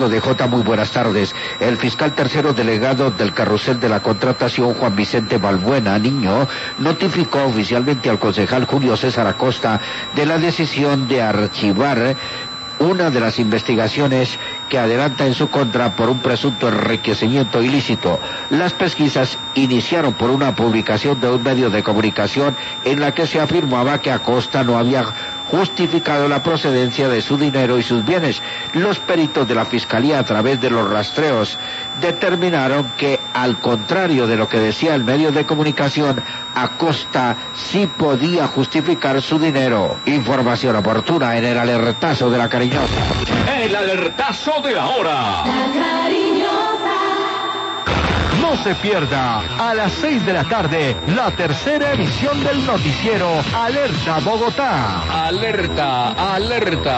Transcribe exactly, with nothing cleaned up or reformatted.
D J, muy buenas tardes. El fiscal tercero delegado del carrusel de la contratación, Juan Vicente Balbuena Niño, notificó oficialmente al concejal Julio César Acosta de la decisión de archivar una de las investigaciones que adelanta en su contra por un presunto enriquecimiento ilícito. Las pesquisas iniciaron por una publicación de un medio de comunicación en la que se afirmaba que Acosta no había justificado la procedencia de su dinero y sus bienes. Los peritos de la Fiscalía, a través de los rastreos, determinaron que, al contrario de lo que decía el medio de comunicación, Acosta sí podía justificar su dinero. Información oportuna en el alertazo de la cariñosa. El alertazo de la hora. La cariñosa. No se pierda a las seis de la tarde la tercera emisión del noticiero Alerta Bogotá. Alerta, alerta.